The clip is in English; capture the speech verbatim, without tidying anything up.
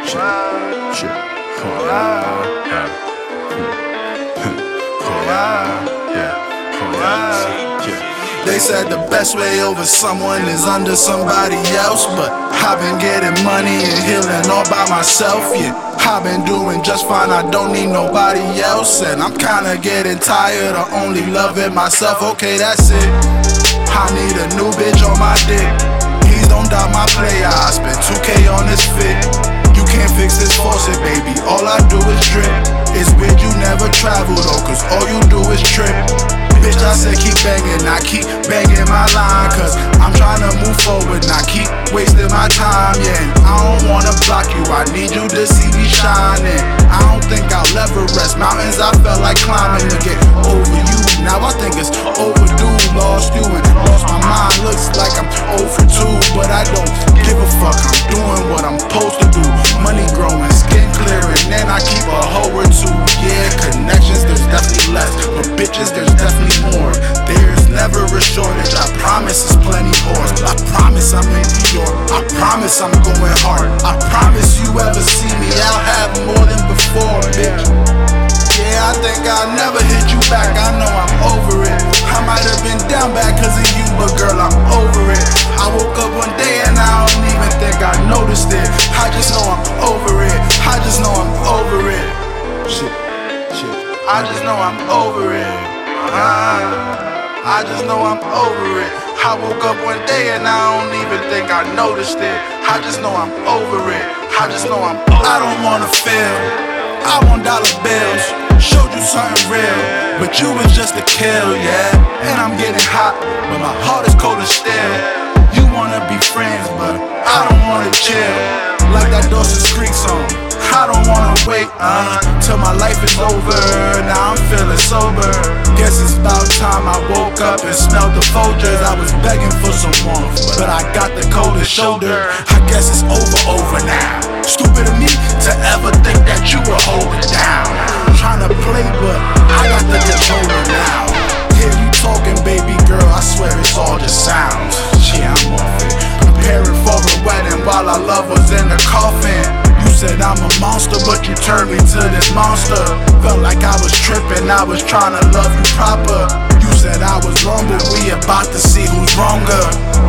shit, shit. Oh yeah, yeah. Oh yeah, yeah. Oh yeah, yeah. They said the best way over someone is under somebody else, but I've been getting money and healing all by myself, yeah. I've been doing just fine, I don't need nobody else, and I'm kinda getting tired of only loving myself. Okay, that's it. I need a new bitch on my dick. Please don't doubt my player, I spent two K on this fit. You can't fix this faucet, baby, all I do is drip. It's weird you never travel though, cause all you do is trip. Bitch, I said keep banging, I keep banging my line, cause I'm trying to move forward, not keep wasting my time, yeah. And I don't wanna block you, I need you to see me shining. I don't think I'll ever rest, mountains I felt like climbing to get over you. Now I think it's overdue, lost you and lost my mind. Looks like I'm oh for two, but I don't give a fuck, I'm doing what I'm supposed to do. Money growing, skin clearing, and I keep a hoe or two. Yeah, connections, there's definitely less, but bitches, there's definitely more. There's never a shortage, I promise it's plenty more. I promise I'm in New York, I promise I'm going hard. I promise you ever see me, I'll have more than before, bitch. Yeah, I think I'll never hit you back, I know I'm over it. I might have been down bad cause of you, but girl, I'm over it. I woke up one day and I don't even think I noticed it. I just know I'm over it, I just know I'm over it. Shit, shit, I just know I'm over it. uh, I just know I'm over it. I woke up one day and I don't even think I noticed it. I just know I'm over it, I just know I'm over it. I don't wanna fail, I want dollar bills. Showed you something real, but you was just a kill, yeah. And I'm getting hot, but my heart is cold as steel. You wanna be friends, but I don't wanna chill. Like that Dawson's Creek song, I don't wanna wait uh, till my life is over. Now I'm feeling sober. Guess it's about time I woke up and smelled the Folgers. I was begging for some warmth, but I got the coldest shoulder. I guess it's over, over now. Stupid of me to ever think that you would hold it down. Tryna play, but I got the controller now. Hear you talking, baby girl, I swear it's all just sounds. Yeah, I'm off it. Preparing for a wedding while our love was in the coffin. You said I'm a monster, but you turned me to this monster. Felt like I was tripping, I was trying to love you proper. You said I was wrong, but we about to see who's wronger.